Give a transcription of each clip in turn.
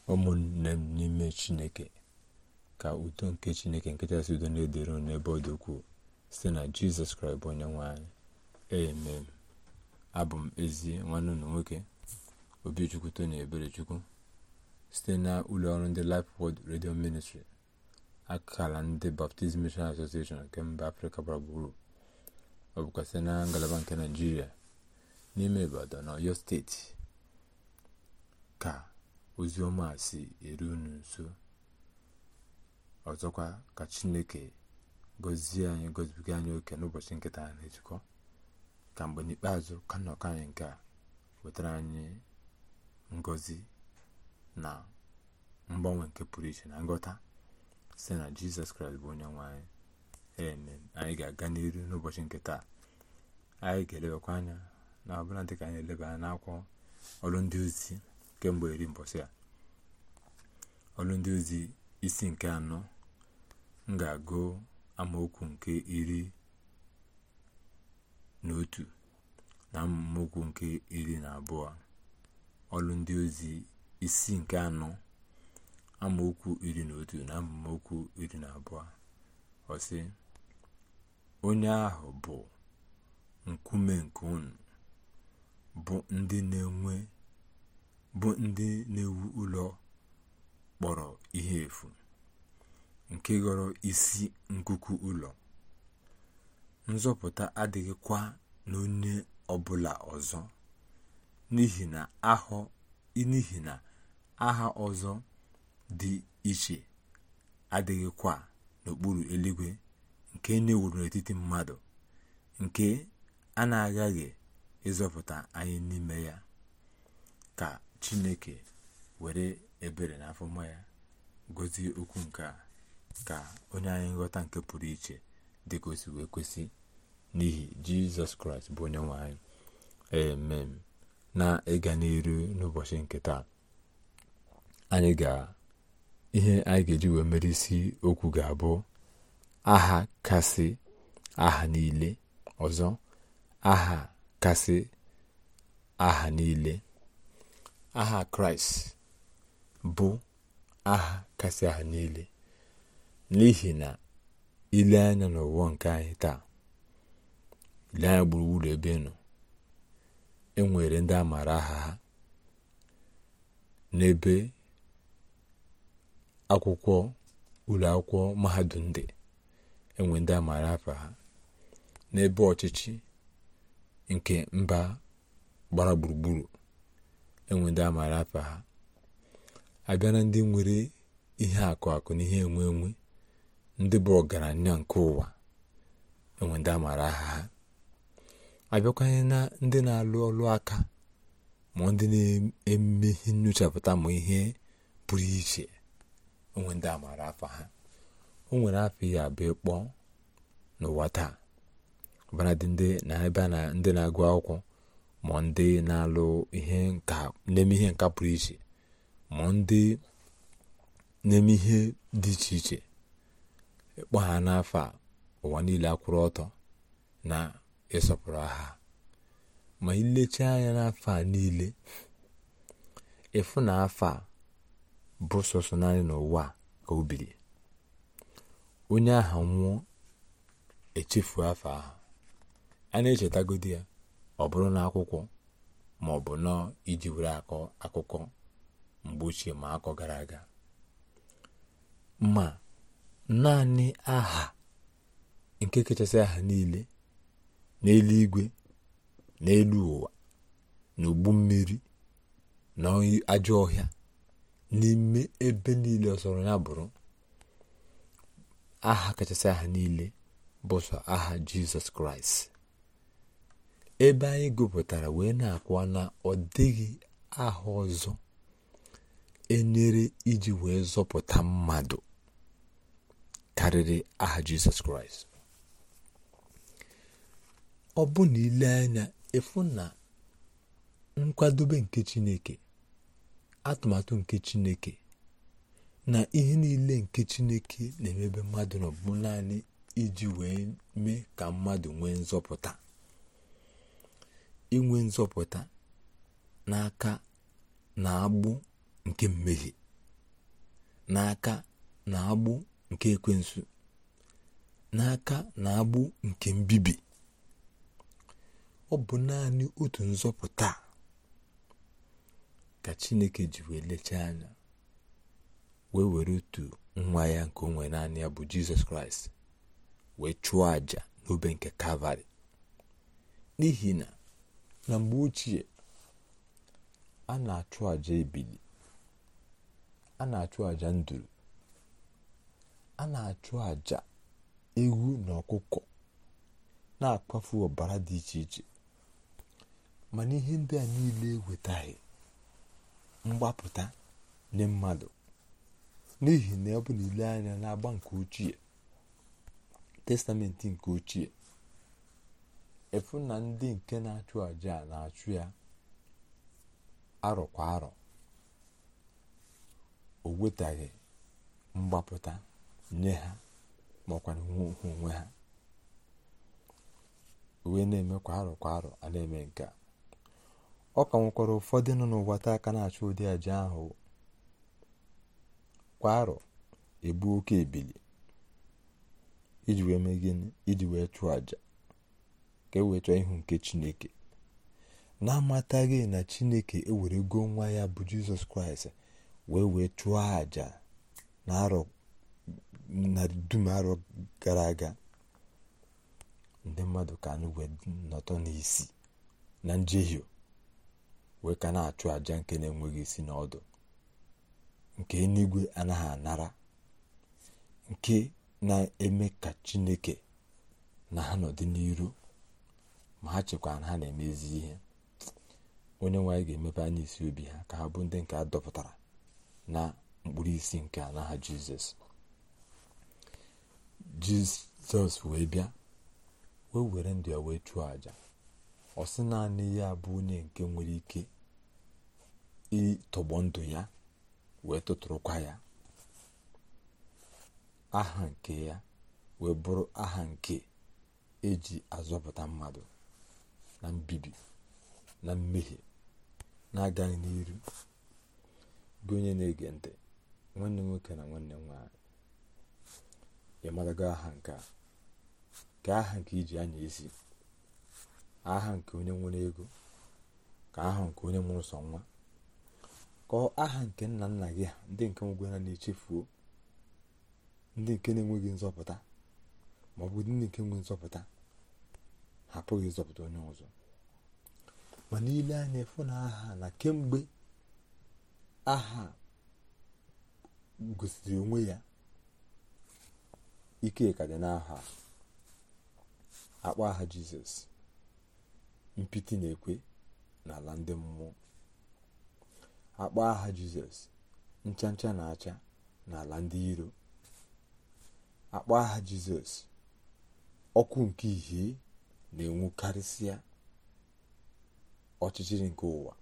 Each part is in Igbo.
ụmụnne m n'ime Chineke, ka udo nke Chineke nke kachasị udo na-edere unu n'ebe ọ dị ukwuu site na Jizọs Kraịst bụ onye nwe anyị. Amen. Abụ m ezi nwanne unu nwoke Obichukwu Tony Eberechukwu site na ụlọ ọrụ ndị Life Word Radio Ministry, akala ndị Baptist Mission Association nke mba Afrịka gbara gburugburu. Ọ bụkwa site na ngalaba nke Naịjirịa n'ime Ibadan na Ọyọ steeti ka ozi ọma si eru unu nso. Ọzọkwa ka Chineke gọzie anyị, gọzibiga anyị oke n'ụbọchị nketa a na-ejikọ, ka mgbe n'ikpeazụ ka nnọkọ anyị nke a wetara anyị ngọzi na mgbanwe nke pụrụ iche na nghọta site na Jizọs Kraịst bụ onye nwe anyị. Amen. Anyị ga-aga n'iru n'ụbọchị nketa anyị ga-elebakwa anya na ọbụla dịka anyị eleba anya n'akwụkwọ Ọrụ Ndị Ozi kemgbe iri mbọsị a. Ọrụ Ndị Ozi isi nke 4, m ga-agụ amaokwu nke 11 na amaokwu nke 12. Ọrụ Ndị Ozi isi nke 4 amaokwu 11 na amaokwu 12. Ọ sị, onye ahụ bụ nkume nke unu, bụ ndị na-ewu ụlọ kpọrọ ihe efu, nke ghọrọ isi nkuku ụlọ. Nzọpụta adịghịkwa n'onye ọbụla ọzọ, n'ihi na aha ọzọ dị iche adịghịkwa n'okpuru eluigwe nke na-ewuru n'etiti mmadụ, nke a na-aghaghị ịzọpụta anyị n'ime ya. Ka Chineke were ebere na afọma ya gọzie okwu nke a, ka onye anyị nghọta nke pụrụ iche dị ka o si wee kwesị, n'ihi Jizọs Kraịst bụ onye nwe anyị. Amen. Na ịga n'iru n'ụbọchị nke taa, ihe anyị ga-eji wee mere isi okwu ga-abụ aha kasị aha niile. Ọzọ, aha kasị aha niile. Aha Kraịst bụ aha kasị aha niile, n'ihi na ile anya n'ụwa nke anyị taa, ile anya gburugburu ebe nọ, enwere ndị a maara aha ha n'ebe akwụkwọ ụlọ akwụkwọ mahadum dị. Enwe ndị a maara afa ha n'ebe ọchịchị nke mba gbara gburugburu. Enwe ndị a maara afa ha. Abịa na ndị nwere ihe akụ na ihe enwe, ndị bụ ọgaranya nke ụwa, enwe ndị a maara aha ha. Abịakwanye na ndị na-alụ ọlụ aka, ma ndị na-eme ihe nyochapụta ma ihe pụrụ iche, enwe ndị a maara afa ha. O nwere afọ ya abụọ ịkpọ n'ụwa taa, ọbara dị ndị na-agụ akwụkwọ, ma ndị na-alụ ihe nka, na-eme ihe nka pụrụ iche, ma ndị na-eme ihe dị iche iche. Ịkpọ ha n'afọ a, ụwa niile akwụrụ ọtọ na ịsọpụrụ aha. Ma ilecha anya n'afọ a niile, ịfụ na afọ a bụ sọsọ naanị n'ụwa ka o biri. Onye aha nwụọ, echefu afọ ahụ. A na-echetagodi ya, ọ bụrụ n'akwụkwọ ma ọ bụ nọ iji were akọ akụkọ mgbe ochie ma akọ gara aga. Ma naanị aha nke kachasị aha niile n'eluigwe, n'elu ụwa, n'ugbu mmiri, na ajọ ọhịa, n'ime ebe niile ọsọrọ ya bụrụ aha kachasị aha niile bụ sọ aha Jizọs Kraịst. Ebe anyị gụpụtara wee na-akwa na ọ dịghị aha ọzọ enyere iji wee zọpụta mmadụ karịrị aha Jizọs Kraịst. Ọ bụ na ile anya, ịfụ na nkwadobe nke Chineke, atụmatụ nke Chineke, na ihe niile nke Chineke na-emebe mmadụ nọ bụ naanị iji wee mee ka mmadụ nwee nzọpụta. Inwe nzọpụta n'aka na agbụ nke mmehie n'aka na agbụ nke ekwensu, n'aka na agbụ nke mbibi. Ọ bụ naanị otu nzọpụta ka Chineke ji wee lechaa anya, wee were otu nwa ya nke onwe naanị ya bụ Jizọs Kraịst wee chụọ àjà n'obe nke Kalvarị. N'ihi na mgbe ochie, a na-achụ àjà ebili, a na-achụ àjà nduru, a na-achụ àjà ewu na ọkụkọ, na-akpafu ọbara dị iche iche. Mana ihe ndị a niile ewetaghị mgbapụta nye mmadụ, n'ihi na ọ bụ na ile anya na-agba nke ochie, testamenti nke ochie, efu na ndị nke na-achụ àjà na-achụ ya arọ kwa arọ. O wetaghị mgbapụta nye ha makwa onwe ha. Wee na-eme kwa arọ a na-eme nke a. Ọ ka nwekwara ụfọdụ nọ n'ụwa taa aka na-achụ ụdị àjà ahụ. Kwa arọ egbu oke ebili iji wee mee gịnị? Iji wee chụọ àjà ka e wee chọọ ihu nke Chineke, na-amataghị na Chineke ewerego nwa ya bụ Jizọs Kraịst wee chụọ àjà na dum arọ gara aga. Ndị mmadụ ka anyị wee nọtọ n'isi na njehie, wee ka na-achụ àjà nke na-enweghị isi na ọdụ, nke eluigwe anaghị anara, nke na-eme ka Chineke na ha nọdị n'iru, ma ha chekwara na ha na-emezi ihe. Onye nwe anyị ga-emepe anya isi obi ha ka ha bụ ndị nke a dọpụtara na mkpụrụ isi nke a n'aha Jizọs. Jizọs wee bịa wee were ndụ ya wee chụọ àjà. Ọ sị naanị ya bụ onye nke nwere ike ịtọgbọ ndụ ya wee tụtụrụkwa ya. Aha nke ya wee bụrụ aha nke eji azọpụta mmadụ na mbibi na mmehie na-agaghị n'iru. Gị onye na-ege ntị, nwanne nwoke na nwanne nwaanyị, ị marago aha nke a? Ka aha nke iji anya isi, aha nke onye nwere ego, ka aha nke onye mụrụ sọ nwa, ka aha nke nna nna gị ha, ndị nke nwegwara na-echefuo, ndị nke na-enweghị nzọpụta, ma ọ bụ ndị nke nwere nzọpụta ha apụghị ịzọpụta onye ọzọ. Ma niile anya efu na aha na kemgbe aha gosiri onwe ya, ike ka dị n'aha. Akpọ aha Jizọs, mpịtị na-ekwe n'ala ndị mmụọ. Akpọ aha Jizọs, ncha na-acha n'ala ndị iro. Akpọ aha Jizọs, ọkụ nke ihe na-enwu karịsịa ọchịchịrị nke ụwa.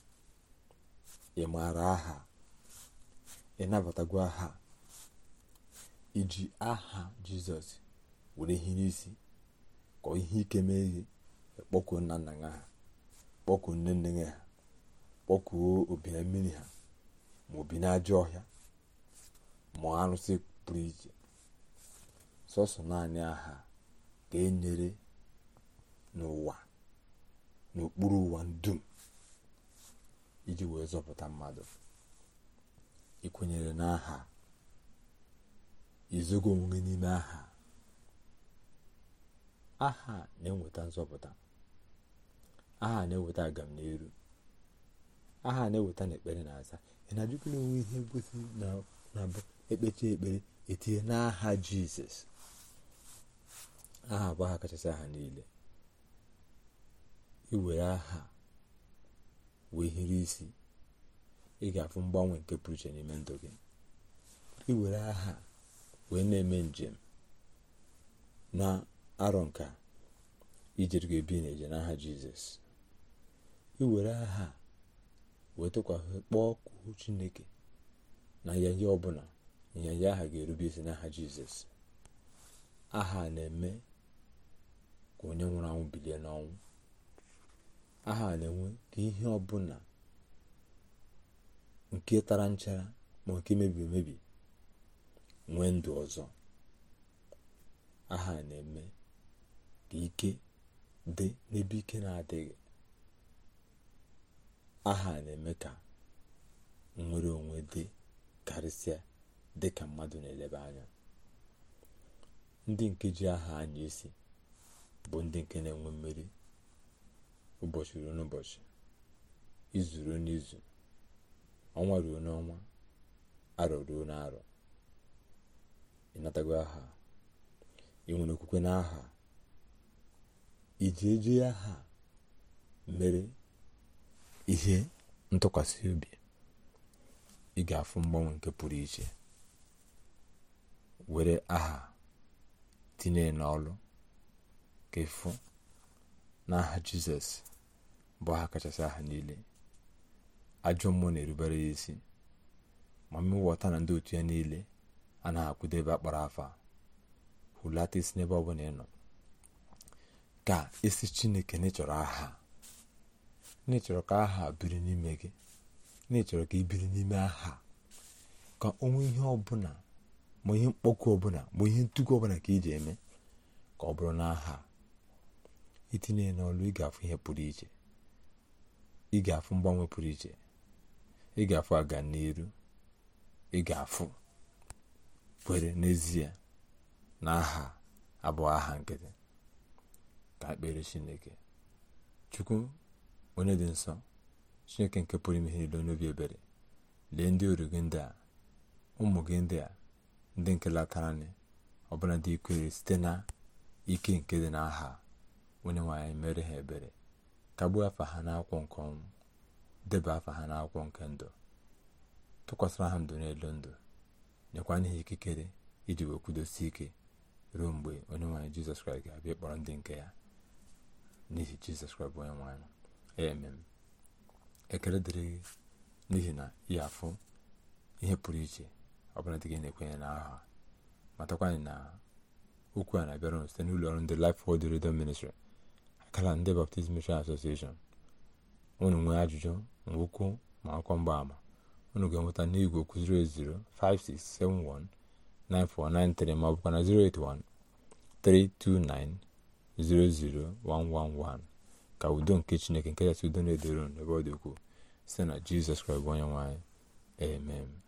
Ị maara aha, ị nabatagwo aha. Iji aha Jizọs were ihe n'isi ka ihe ike mee gị, kpọkuo nna nna ha, kpọkuo nne nne ha, kpọkuo obi na mmiri ha, ma obi na ajọ ọhịa, ma arụsị pụrụ iche. Sọsọ naanị aha ka e nyere n'ụwa, n'okpuru ụwa dum, iji wee zọpụta mmadụ. Ikwenyere n'aha, izogo onwe n'ime aha. Aha na-eweta nzọpụta, aha na-eweta agamniru, aha na-eweta na ekpere na-aza. Ị na-ajụkwa n'onwe ihe ngosi na-abụ ekpechi ekpere etinye n'aha Jizọs. Aha bụ aha kachasị aha niile. Iwere aha wee hiri isi, ị ga-afụ mgbanwe nke pụrụ iche n'ime ndụ gị. Iwere aha wee na-eme njem na arọ nka ijere gị ebi na-eje n'aha Jizọs. Iwere aha wee tụkwasị kpọọ kwuo Chineke na nyanya ọbụla, nyanya aha ga-erube isi n'aha Jizọs. Aha na-eme ka onye nwụrụ anwụ bilie n'ọnwụ. Aha na-enwe ka ihe ọbụla nke tara nchara ma nke mebiri emebi nwee ndụ ọzọ. aha na-eme ka ike dị n'ebe ike na-adịghị. aha na-eme ka nnwere onwe dị, karịsịa dị ka mmadụ na-eleba anya. ndị nke ji aha anya isi bụ ndị nke na-enwe mmeri ụbọchị ruo n'ụbọchị, izu ruo n'izu, ọnwa ruo n'ọnwa, arọ ruo n'arọ. ịnatago aha, ị nwere okwukwe n'aha, iji eji aha mere ihe ntụkwasị obi, ị ga-afụ mgbanwe nke pụrụ iche. were aha tinye n'ọlụ ka ịfụ n'aha Jizọs bụ aha kachasị aha niile. ajọ mmụọ na-erubere ya isi, ma mmụọta na ndị otu ya niile a na-akwụdo ebe akpara afa. hulata isi n'ebe ọ bụla ị nọ, ka isi Chineke n'ịchọrọ aha, n'ịchọrọ ka aha biri n'ime gị, n'ịchọrọ ka ị biri n'ime aha, ka onwe ihe ọbụla, ma ihe mkpọkụ ọbụla, ma ihe ntụgụ ọbụla ka iji eme, ka ọ bụrụ n'aha. itinye n'ọlụ, ị ga-afụ ihe pụrụ iche, ị ga-afụ mgbanwe pụrụ iche, ị ga-afụ aga n'iru, ị ga-afụ kwere n'ezie na aha abụọ aha nkịtị. ka ekpere Chineke. Chukwu onye dị nsọ, Chineke nke pụrụ ime ihe niile, n'obi ebere, lee ndị oru gị ndị a, ụmụ gị ndị a, ndị nke latara anyị, ọbụla dị ikwere site na ike nke dị n'aha. onye nwanyị mere ha ebere, kagbuo afa ha n'akwụkwọ nke ọnwụ, deba afa ha n'akwụkwọ nke ndụ, tụkwasịra ha ndụ n'elu ndụ, nyekwa n'ihe ikikere iji wee kwudosi ike ruo mgbe onye nwanyị Jizọs Kraịst ga-abịa ịkpọrọ ndị nke ya. n'ihi Jizọs Kraịst bụ onye nwanyị. amen. ekele dịrị gị n'ihi na ị afụ ihe pụrụ iche ọbụla dị gị na-ekwenye n'aha. matakwa anyị na okwu a na-abịara site n'ụlọ ọrụ ndị Life Word Radio Ministry, akala ndị Baptist Mission Association. unu nwee ajụjụ, okwu ma akwụkwọ mgbaama, unu ga-enweta n'igwe okwu 08056719493 ma ọ bụkwa na 08132900111. ka udo nke Chineke nke kachasị udo na-edoro n'ebe ọ dị ukwuu site na Jizọs Kraịst bụ onye nwe anyị. amen.